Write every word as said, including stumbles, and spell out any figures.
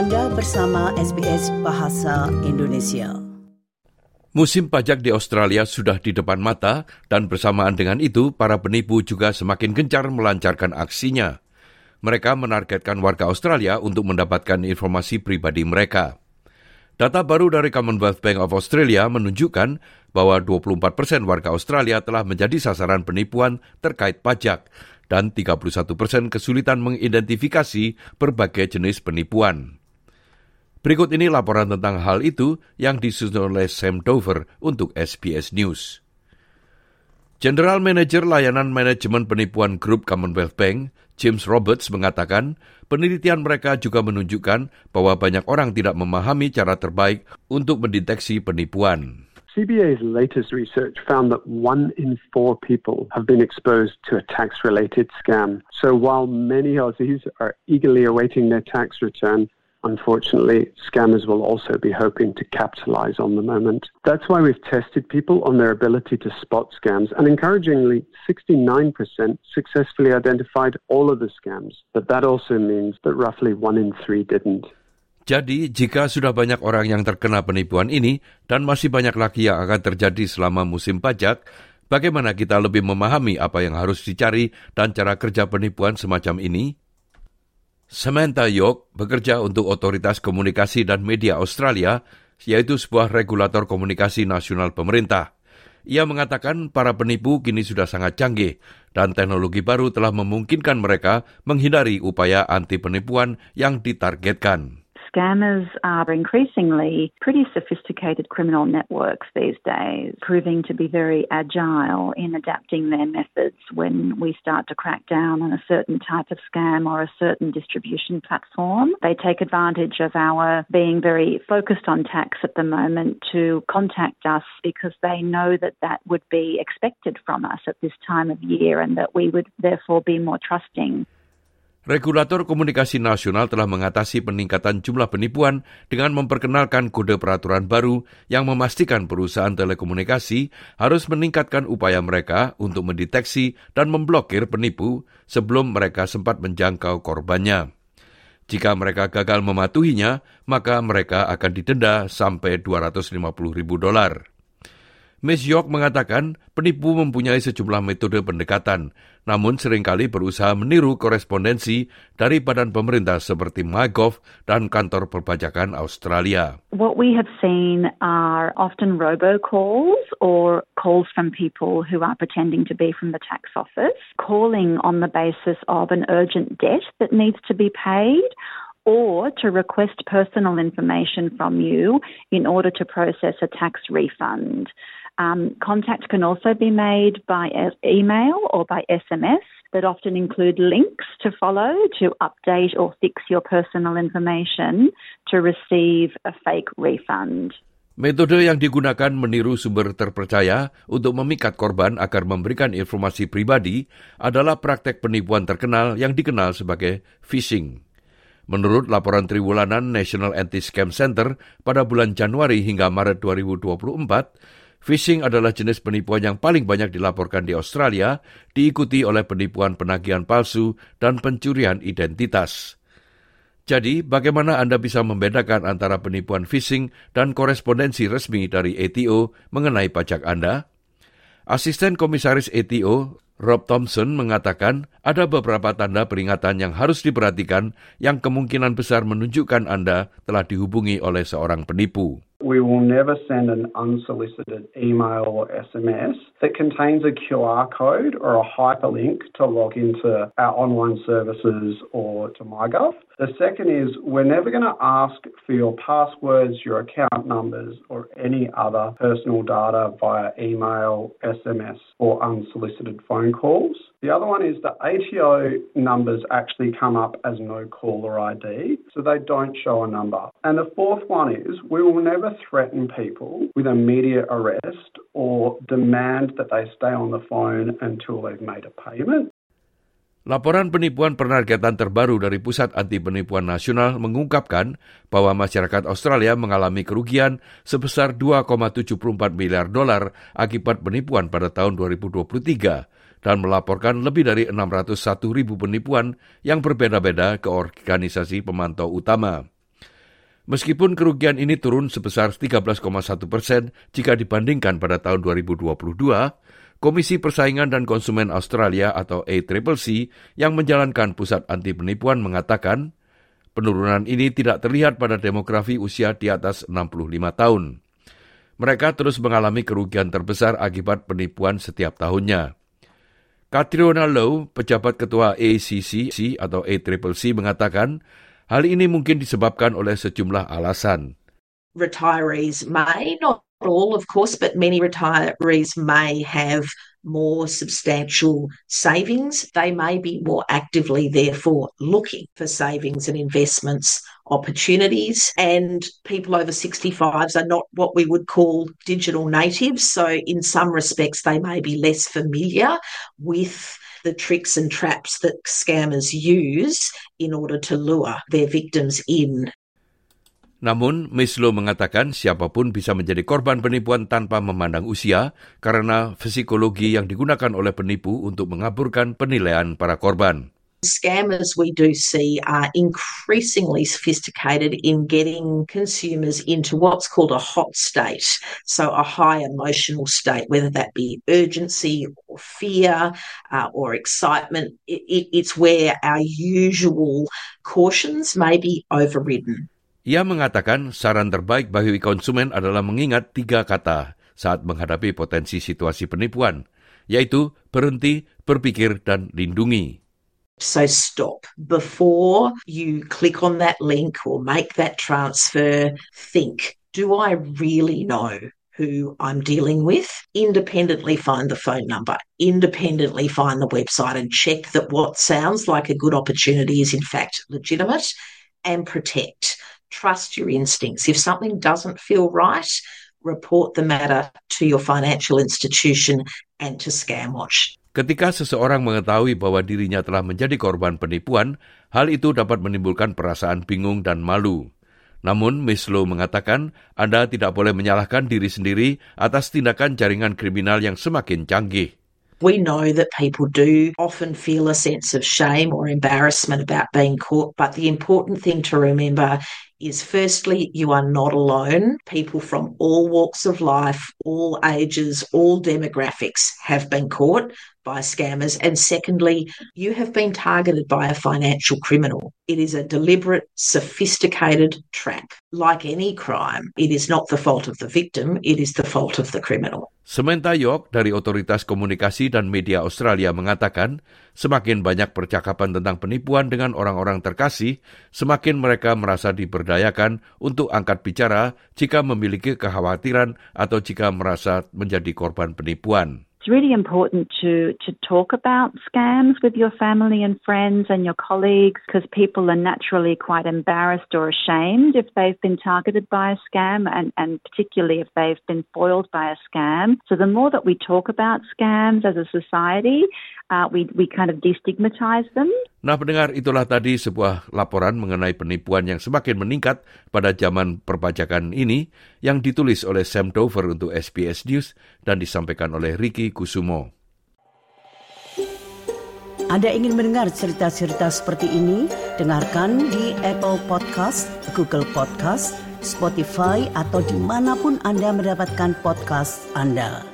Anda bersama S B S Bahasa Indonesia. Musim pajak di Australia sudah di depan mata dan bersamaan dengan itu para penipu juga semakin gencar melancarkan aksinya. Mereka menargetkan warga Australia untuk mendapatkan informasi pribadi mereka. Data baru dari Commonwealth Bank of Australia menunjukkan bahwa dua puluh empat persen warga Australia telah menjadi sasaran penipuan terkait pajak dan tiga puluh satu persen kesulitan mengidentifikasi berbagai jenis penipuan. Berikut ini laporan tentang hal itu yang disusun oleh Sam Dover untuk S B S News. General Manager Layanan Manajemen Penipuan Grup Commonwealth Bank, James Roberts, mengatakan penelitian mereka juga menunjukkan bahwa banyak orang tidak memahami cara terbaik untuk mendeteksi penipuan. C B A's latest research found that one in four people have been exposed to a tax-related scam. So while many Aussies are eagerly awaiting their tax return, unfortunately, scammers will also be hoping to capitalize on the moment. That's why we've tested people on their ability to spot scams, and encouragingly, sixty-nine percent successfully identified all of the scams. But that also means that roughly one in three didn't. Jadi, jika sudah banyak orang yang terkena penipuan ini dan masih banyak lagi yang akan terjadi selama musim pajak, bagaimana kita lebih memahami apa yang harus dicari dan cara kerja penipuan semacam ini? Samantha York bekerja untuk Otoritas Komunikasi dan Media Australia, yaitu sebuah regulator komunikasi nasional pemerintah. Ia mengatakan para penipu kini sudah sangat canggih dan teknologi baru telah memungkinkan mereka menghindari upaya anti penipuan yang ditargetkan. Scammers are increasingly pretty sophisticated criminal networks these days, proving to be very agile in adapting their methods when we start to crack down on a certain type of scam or a certain distribution platform. They take advantage of our being very focused on tax at the moment to contact us because they know that that would be expected from us at this time of year and that we would therefore be more trusting. Regulator Komunikasi Nasional telah mengatasi peningkatan jumlah penipuan dengan memperkenalkan kode peraturan baru yang memastikan perusahaan telekomunikasi harus meningkatkan upaya mereka untuk mendeteksi dan memblokir penipu sebelum mereka sempat menjangkau korbannya. Jika mereka gagal mematuhinya, maka mereka akan didenda sampai dua ratus lima puluh ribu dolar. Miz York mengatakan penipu mempunyai sejumlah metode pendekatan, namun seringkali berusaha meniru korespondensi dari badan pemerintah seperti MyGov dan kantor perpajakan Australia. What we have seen are often robocalls or calls from people who are pretending to be from the tax office, calling on the basis of an urgent debt that needs to be paid, or to request personal information from you in order to process a tax refund. Um, contact can also be made by email or by S M S that often include links to follow to update or fix your personal information to receive a fake refund. Metode yang digunakan meniru sumber terpercaya untuk memikat korban agar memberikan informasi pribadi adalah praktek penipuan terkenal yang dikenal sebagai phishing. Menurut laporan triwulanan National Anti-Scam Center pada bulan Januari hingga Maret dua ribu dua puluh empat, phishing adalah jenis penipuan yang paling banyak dilaporkan di Australia, diikuti oleh penipuan penagihan palsu dan pencurian identitas. Jadi, bagaimana Anda bisa membedakan antara penipuan phishing dan korespondensi resmi dari A T O mengenai pajak Anda? Asisten Komisaris A T O, Rob Thompson, mengatakan ada beberapa tanda peringatan yang harus diperhatikan yang kemungkinan besar menunjukkan Anda telah dihubungi oleh seorang penipu. We will never send an unsolicited email or S M S that contains a Q R code or a hyperlink to log into our online services or to MyGov. The second is we're never going to ask for your passwords, your account numbers, or any other personal data via email, S M S, or unsolicited phone calls. The other one is the A T O numbers actually come up as no caller I D, so they don't show a number. And the fourth one is we will never threaten people with immediate arrest or demand that they stay on the phone until they've made a payment. Laporan penipuan penargetan terbaru dari Pusat Anti Penipuan Nasional mengungkapkan bahwa masyarakat Australia mengalami kerugian sebesar dua koma tujuh empat miliar dolar akibat penipuan pada tahun dua ribu dua puluh tiga dan melaporkan lebih dari enam ratus satu ribu penipuan yang berbeda-beda ke organisasi pemantau utama. Meskipun kerugian ini turun sebesar tiga belas koma satu persen jika dibandingkan pada tahun dua ribu dua puluh dua, Komisi Persaingan dan Konsumen Australia atau A C C C yang menjalankan pusat anti penipuan mengatakan penurunan ini tidak terlihat pada demografi usia di atas enam puluh lima tahun. Mereka terus mengalami kerugian terbesar akibat penipuan setiap tahunnya. Catriona Lowe, pejabat ketua A C C C atau A C C C mengatakan hal ini mungkin disebabkan oleh sejumlah alasan. Retirees may, not all of course, but many retirees may have more substantial savings. They may be more actively therefore looking for savings and investments opportunities, and people over sixty-fives are not what we would call digital natives, so in some respects they may be less familiar with the tricks and traps that scammers use in order to lure their victims in. Namun, Miss Lowe mengatakan siapapun bisa menjadi korban penipuan tanpa memandang usia karena psikologi yang digunakan oleh penipu untuk mengaburkan penilaian para korban. Scammers we do see are increasingly sophisticated in getting consumers into what's called a hot state, so a high emotional state, whether that be urgency or fear uh, or excitement. It, it, it's where our usual cautions may be overridden. Ia mengatakan saran terbaik bagi konsumen adalah mengingat tiga kata saat menghadapi potensi situasi penipuan, yaitu berhenti, berpikir, dan lindungi. So stop. Before you click on that link or make that transfer, think, do I really know who I'm dealing with? Independently find the phone number, independently find the website and check that what sounds like a good opportunity is in fact legitimate, and protect. Trust your instincts. If something doesn't feel right, report the matter to your financial institution and to Scamwatch. Ketika seseorang mengetahui bahwa dirinya telah menjadi korban penipuan, hal itu dapat menimbulkan perasaan bingung dan malu. Namun, Miss Lowe mengatakan Anda tidak boleh menyalahkan diri sendiri atas tindakan jaringan kriminal yang semakin canggih. We know that people do often feel a sense of shame or embarrassment about being caught, but the important thing to remember is firstly, you are not alone. People from all walks of life, all ages, all demographics have been caught by scammers. And secondly, you have been targeted by a financial criminal. It is a deliberate, sophisticated trap. Like any crime, it is not the fault of the victim, it is the fault of the criminal. Samantha York dari Otoritas Komunikasi dan Media Australia mengatakan, semakin banyak percakapan tentang penipuan dengan orang-orang terkasih, semakin mereka merasa diberdayakan untuk angkat bicara jika memiliki kekhawatiran atau jika merasa menjadi korban penipuan. It's really important to, to talk about scams with your family and friends and your colleagues, because people are naturally quite embarrassed or ashamed if they've been targeted by a scam, and, and particularly if they've been foiled by a scam. So the more that we talk about scams as a society, uh, we, we kind of destigmatize them. Nah, pendengar, itulah tadi sebuah laporan mengenai penipuan yang semakin meningkat pada zaman perpajakan ini yang ditulis oleh Sam Dover untuk S B S News dan disampaikan oleh Ricky Kusumo. Anda ingin mendengar cerita-cerita seperti ini? Dengarkan di Apple Podcast, Google Podcast, Spotify, atau dimanapun Anda mendapatkan podcast Anda.